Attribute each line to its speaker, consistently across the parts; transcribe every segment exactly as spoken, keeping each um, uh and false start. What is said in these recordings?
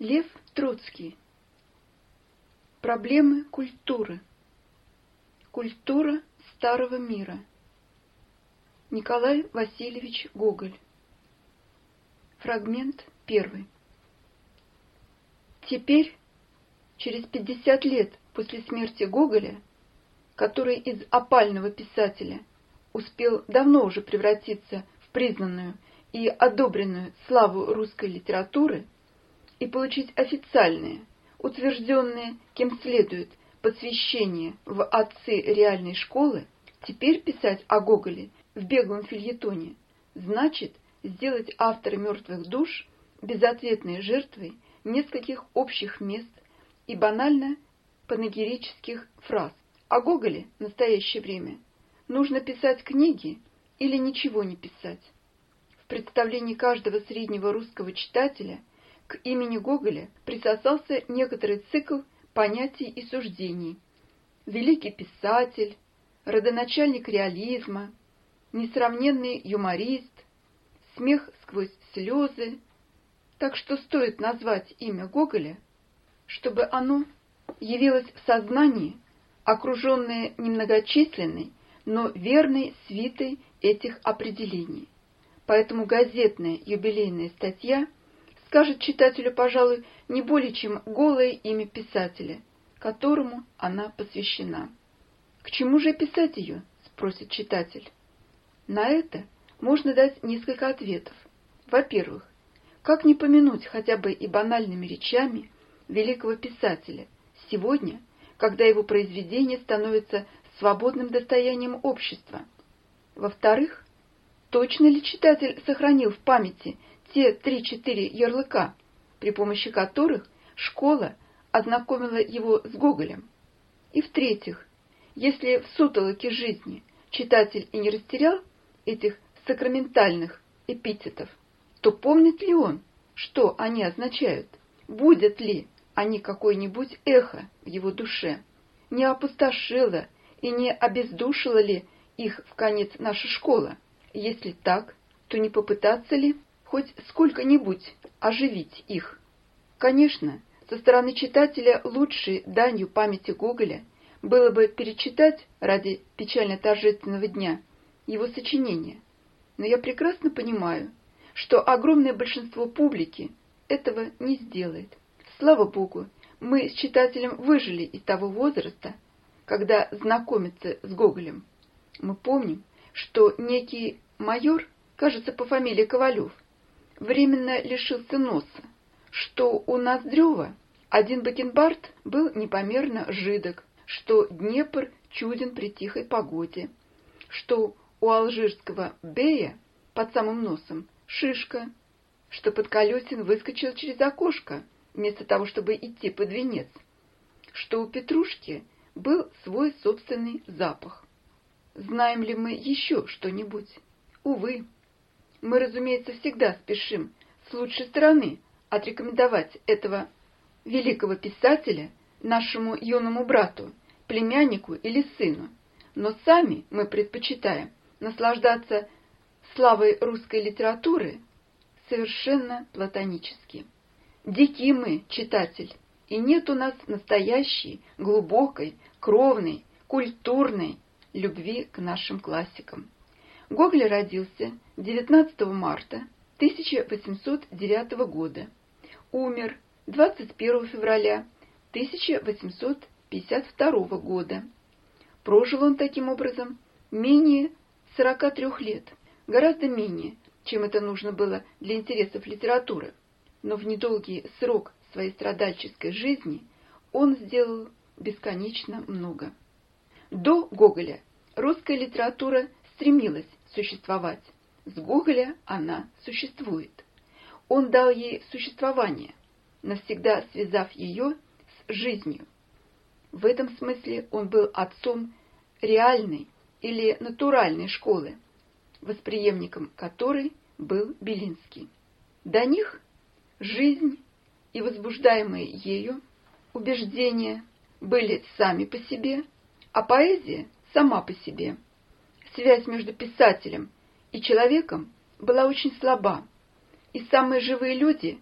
Speaker 1: Лев Троцкий. Проблемы культуры. Культура старого мира. Николай Васильевич Гоголь. Фрагмент первый. Теперь, через пятьдесят лет после смерти Гоголя, который из опального писателя успел давно уже превратиться в признанную и одобренную славу русской литературы и получить официальное, утвержденное кем следует, посвящение в отцы реальной школы, теперь писать о Гоголе в беглом фельетоне значит сделать автора «Мертвых душ» безответной жертвой нескольких общих мест и банально панегирических фраз. О Гоголе в настоящее время нужно писать книги или ничего не писать. В представлении каждого среднего русского читателя к имени Гоголя присосался некоторый цикл понятий и суждений: великий писатель, родоначальник реализма, несравненный юморист, смех сквозь слезы. Так что стоит назвать имя Гоголя, чтобы оно явилось в сознании, окруженное немногочисленной, но верной свитой этих определений. Поэтому газетная юбилейная статья скажет читателю, пожалуй, не более чем голое имя писателя, которому она посвящена. «К чему же писать ее?» – спросит читатель. На это можно дать несколько ответов. Во-первых, как не помянуть хотя бы и банальными речами великого писателя сегодня, когда его произведения становятся свободным достоянием общества? Во-вторых, точно ли читатель сохранил в памяти те три-четыре ярлыка, при помощи которых школа ознакомила его с Гоголем? И в-третьих, если в сутолоке жизни читатель и не растерял этих сакраментальных эпитетов, то помнит ли он, что они означают? Будет ли они какое-нибудь эхо в его душе? Не опустошила и не обездушила ли их вконец наша школа? Если так, то не попытаться ли хоть сколько-нибудь оживить их? Конечно, со стороны читателя лучшей данью памяти Гоголя было бы перечитать ради печально-торжественного дня его сочинения, но я прекрасно понимаю, что огромное большинство публики этого не сделает. Слава Богу, мы с читателем выжили из того возраста, когда знакомиться с Гоголем. Мы помним, что некий майор, кажется, по фамилии Ковалев, временно лишился носа, что у Ноздрева один бакенбард был непомерно жидок, что Днепр чуден при тихой погоде, что у алжирского бея под самым носом шишка, что Подколесин выскочил через окошко, вместо того, чтобы идти под венец, что у Петрушки был свой собственный запах. Знаем ли мы еще что-нибудь? Увы. Мы, разумеется, всегда спешим с лучшей стороны отрекомендовать этого великого писателя нашему юному брату, племяннику или сыну, но сами мы предпочитаем наслаждаться славой русской литературы совершенно платонически. Дики мы, читатель, и нет у нас настоящей, глубокой, кровной, культурной любви к нашим классикам. Гоголь родился девятнадцатого марта тысяча восемьсот девятого года, умер двадцать первого февраля тысяча восемьсот пятьдесят второго года. Прожил он таким образом менее сорока трёх лет, гораздо менее, чем это нужно было для интересов литературы, но в недолгий срок своей страдальческой жизни он сделал бесконечно много. До Гоголя русская литература стремилась существовать, с Гоголя она существует. Он дал ей существование, навсегда связав ее с жизнью. В этом смысле он был отцом реальной или натуральной школы, восприемником которой был Белинский. До них жизнь и возбуждаемые ею убеждения были сами по себе, а поэзия сама по себе. Связь между писателем и человеком была очень слаба, и самые живые люди,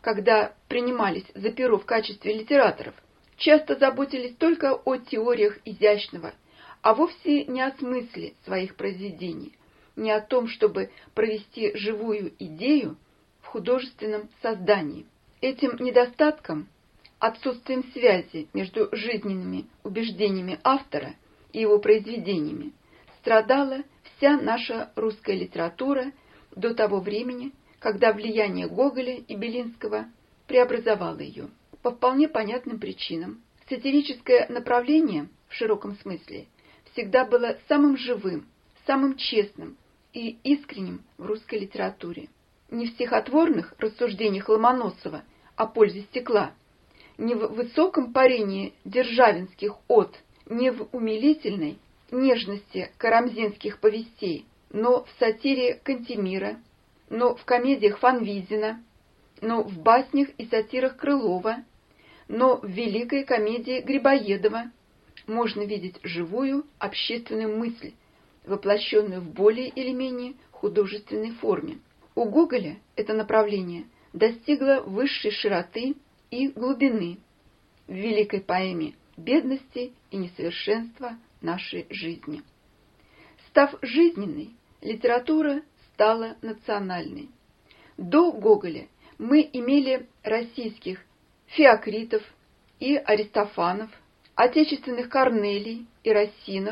Speaker 1: когда принимались за перо в качестве литераторов, часто заботились только о теориях изящного, а вовсе не о смысле своих произведений, не о том, чтобы провести живую идею в художественном создании. Этим недостатком, отсутствием связи между жизненными убеждениями автора и его произведениями, страдала вся наша русская литература до того времени, когда влияние Гоголя и Белинского преобразовало ее. По вполне понятным причинам сатирическое направление в широком смысле всегда было самым живым, самым честным и искренним в русской литературе. Не в стихотворных рассуждениях Ломоносова о пользе стекла, не в высоком парении державинских од, не в умилительной нежности карамзинских повестей, но в сатире Кантемира, но в комедиях Фанвизина, но в баснях и сатирах Крылова, но в великой комедии Грибоедова можно видеть живую общественную мысль, воплощенную в более или менее художественной форме. У Гоголя это направление достигло высшей широты и глубины в великой поэме «Бедности и несовершенства нашей жизни». Став жизненной, литература стала национальной. До Гоголя мы имели российских Феокритов и Аристофанов, отечественных Корнелий и Рассинов,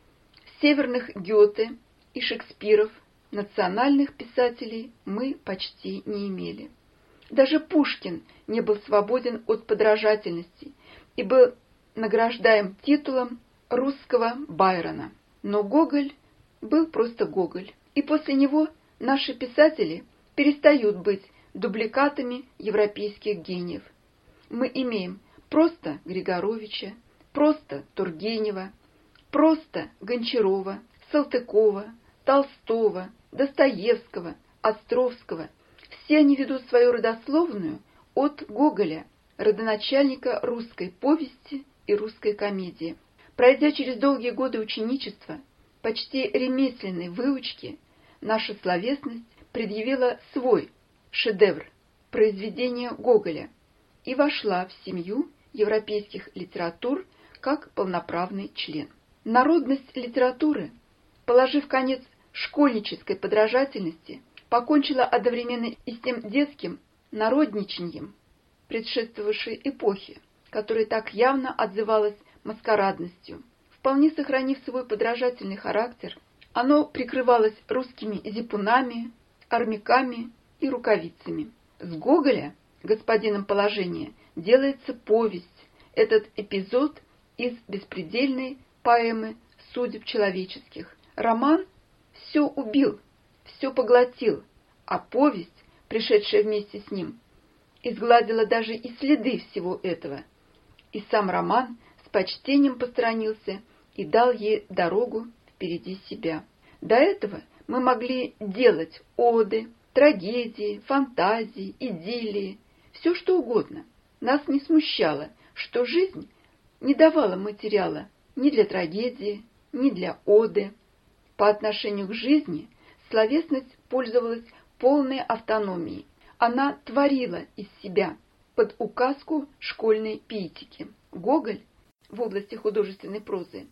Speaker 1: северных Гёте и Шекспиров. Национальных писателей мы почти не имели. Даже Пушкин не был свободен от подражательности и был награждаем титулом русского Байрона. Но Гоголь был просто Гоголь, и после него наши писатели перестают быть дубликатами европейских гениев. Мы имеем просто Григоровича, просто Тургенева, просто Гончарова, Салтыкова, Толстого, Достоевского, Островского. Все они ведут свою родословную от Гоголя, родоначальника русской повести и русской комедии. Пройдя через долгие годы ученичества, почти ремесленной выучки, наша словесность предъявила свой шедевр, произведение Гоголя, и вошла в семью европейских литератур как полноправный член. Народность литературы, положив конец школьнической подражательности, покончила одновременно и с тем детским народничаньем предшествовавшей эпохи, которая так явно отзывалась маскарадностью. Вполне сохранив свой подражательный характер, оно прикрывалось русскими зипунами, армяками и рукавицами. С Гоголя, господином положения, делается повесть, этот эпизод из беспредельной поэмы судеб человеческих. Роман все убил, все поглотил, а повесть, пришедшая вместе с ним, изгладила даже и следы всего этого. И сам роман с почтением посторонился и дал ей дорогу впереди себя. До этого мы могли делать оды, трагедии, фантазии, идиллии, все что угодно. Нас не смущало, что жизнь не давала материала ни для трагедии, ни для оды. По отношению к жизни словесность пользовалась полной автономией. Она творила из себя под указку школьной пиетики. Гоголь в области художественной прозы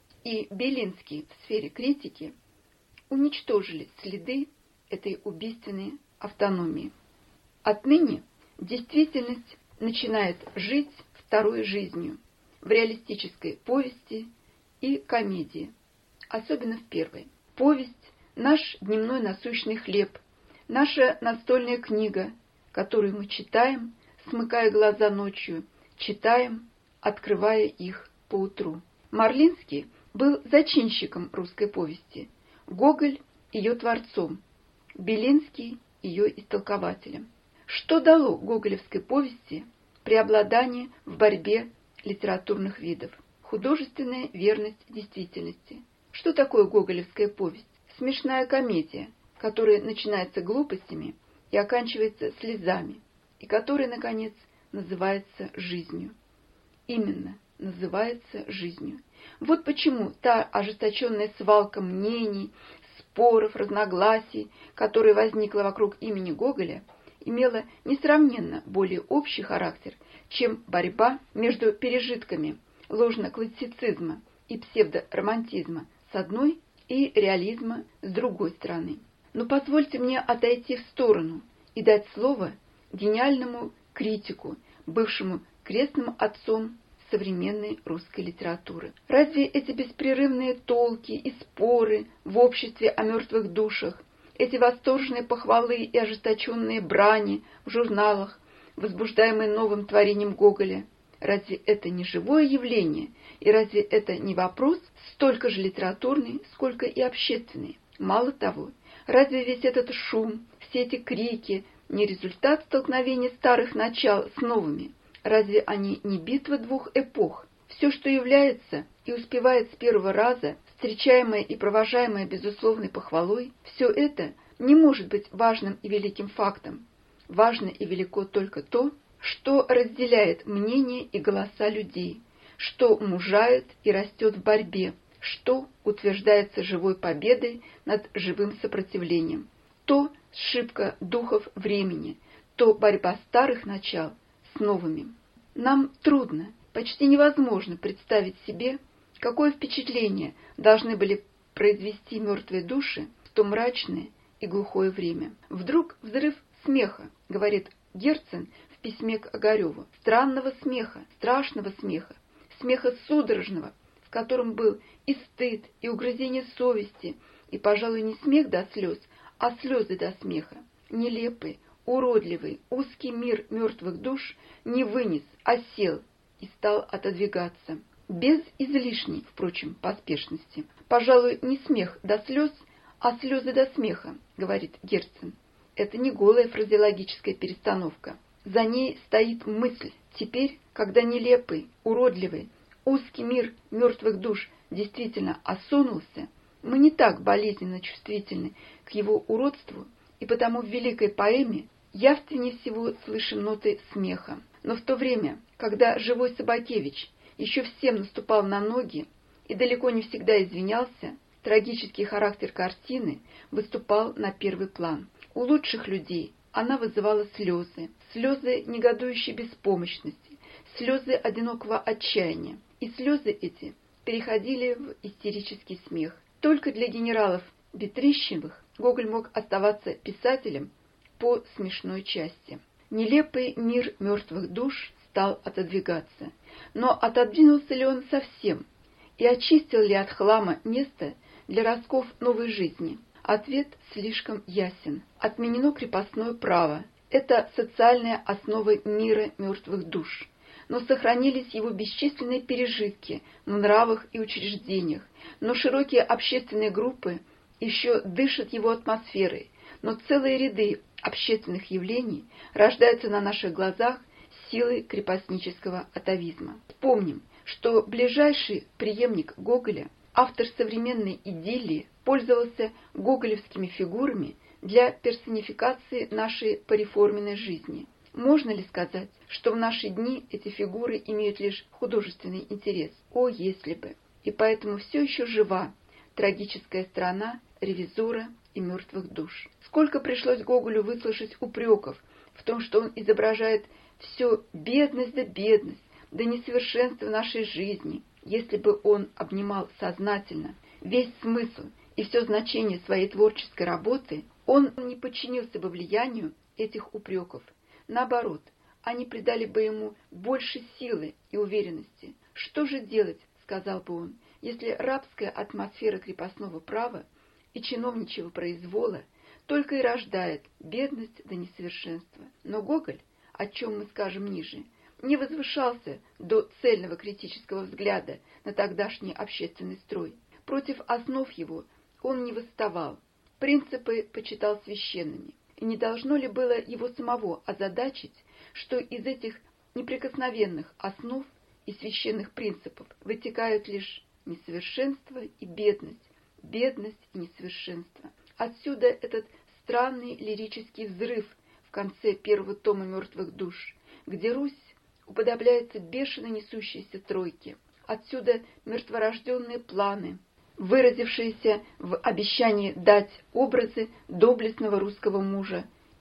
Speaker 1: и Белинский в сфере критики уничтожили следы этой убийственной автономии. Отныне действительность начинает жить второй жизнью в реалистической повести и комедии, особенно в первой. Повесть – наш дневной насущный хлеб, наша настольная книга, которую мы читаем, смыкая глаза ночью, читаем, открывая их поутру. Марлинский был зачинщиком русской повести, Гоголь – ее творцом, Белинский – ее истолкователем. Что дало гоголевской повести преобладание в борьбе литературных видов? Художественная верность действительности. Что такое гоголевская повесть? Смешная комедия, которая начинается глупостями и оканчивается слезами, и которая, наконец, называется жизнью. Именно называется жизнью. Вот почему та ожесточенная свалка мнений, споров, разногласий, которая возникла вокруг имени Гоголя, имела несравненно более общий характер, чем борьба между пережитками ложно-классицизма и псевдоромантизма с одной и реализма с другой стороны. Но позвольте мне отойти в сторону и дать слово гениальному критику, бывшему крестным отцом современной русской литературы. Разве эти беспрерывные толки и споры в обществе о мертвых душах, эти восторженные похвалы и ожесточенные брани в журналах, возбуждаемые новым творением Гоголя, разве это не живое явление, и разве это не вопрос столько же литературный, сколько и общественный? Мало того, разве весь этот шум, все эти крики не результат столкновения старых начал с новыми? Разве они не битва двух эпох? Все, что является и успевает с первого раза, встречаемое и провожаемое безусловной похвалой, все это не может быть важным и великим фактом. Важно и велико только то, что разделяет мнения и голоса людей, что мужает и растет в борьбе, что утверждается живой победой над живым сопротивлением. То сшибка духов времени, то борьба старых начал с новыми. Нам трудно, почти невозможно представить себе, какое впечатление должны были произвести мертвые души в то мрачное и глухое время. Вдруг взрыв смеха, говорит Герцен в письме к Огареву, странного смеха, страшного смеха, смеха судорожного, в котором был и стыд, и угрызение совести, и, пожалуй, не смех до слез, а слезы до смеха. Нелепый, уродливый, узкий мир мертвых душ не вынес, а сел и стал отодвигаться. Без излишней, впрочем, поспешности. Пожалуй, не смех до слез, а слезы до смеха, говорит Герцен. Это не голая фразеологическая перестановка. За ней стоит мысль. Теперь, когда нелепый, уродливый, узкий мир мертвых душ действительно осунулся, мы не так болезненно чувствительны к его уродству, и потому в великой поэме явственнее всего слышим ноты смеха. Но в то время, когда живой Собакевич еще всем наступал на ноги и далеко не всегда извинялся, трагический характер картины выступал на первый план. У лучших людей она вызывала слезы, слезы негодующей беспомощности, слезы одинокого отчаяния, и слезы эти переходили в истерический смех. Только для генералов Бетрищевых Гоголь мог оставаться писателем по смешной части. Нелепый мир мертвых душ стал отодвигаться. Но отодвинулся ли он совсем? И очистил ли от хлама место для ростков новой жизни? Ответ слишком ясен. Отменено крепостное право. Это социальная основа мира мертвых душ. Но сохранились его бесчисленные пережитки в нравах и учреждениях. Но широкие общественные группы еще дышат его атмосферой. Но целые ряды общественных явлений рождаются на наших глазах силой крепостнического атавизма. Вспомним, что ближайший преемник Гоголя, автор современной идиллии, пользовался гоголевскими фигурами для персонификации нашей пореформенной жизни. Можно ли сказать, что в наши дни эти фигуры имеют лишь художественный интерес? О, если бы! И поэтому все еще жива трагическая сторона ревизора и мертвых душ. Сколько пришлось Гоголю выслушать упреков в том, что он изображает все бедность да бедность, да несовершенство нашей жизни. Если бы он обнимал сознательно весь смысл и все значение своей творческой работы, он не подчинился бы влиянию этих упреков. Наоборот, они придали бы ему больше силы и уверенности. «Что же делать, — сказал бы он, — если рабская атмосфера крепостного права и чиновничьего произвола только и рождает бедность да несовершенство?» Но Гоголь, о чем мы скажем ниже, не возвышался до цельного критического взгляда на тогдашний общественный строй. Против основ его он не восставал, принципы почитал священными. И не должно ли было его самого озадачить, что из этих неприкосновенных основ и священных принципов вытекают лишь несовершенство и бедность, бедность и несовершенство? Отсюда этот странный лирический взрыв в конце первого тома «Мертвых душ», где Русь уподобляется бешено несущейся тройке. Отсюда мертворожденные планы, выразившиеся в обещании дать образы доблестного русского мужа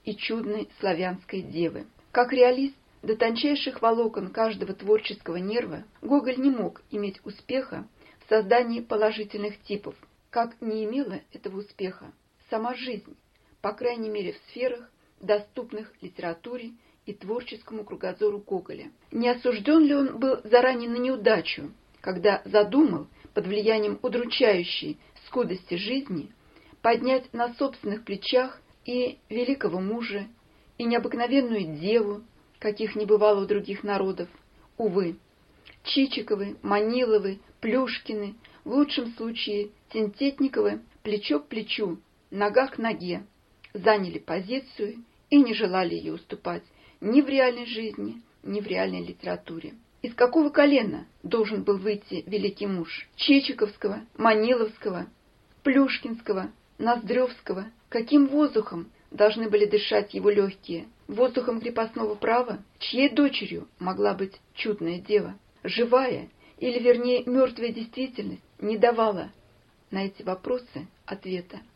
Speaker 1: и чудной славянской девы. Как реалист до тончайших волокон каждого творческого нерва, Гоголь не мог иметь успеха в создании положительных типов, как не имела этого успеха сама жизнь, по крайней мере в сферах, доступных литературе и творческому кругозору Гоголя. Не осужден ли он был заранее на неудачу, когда задумал, под влиянием удручающей скудости жизни, поднять на собственных плечах и великого мужа, и необыкновенную деву, каких не бывало у других народов? Увы, Чичиковы, Маниловы, Плюшкины, в лучшем случае Тинтетниковы, плечо к плечу, нога к ноге, заняли позицию и не желали ее уступать ни в реальной жизни, ни в реальной литературе. Из какого колена должен был выйти великий муж? Чичиковского, Маниловского, Плюшкинского, Ноздревского? Каким воздухом должны были дышать его легкие? Воздухом крепостного права? Чьей дочерью могла быть чудная дева? Живая, или вернее мертвая действительность, не давала на эти вопросы ответа.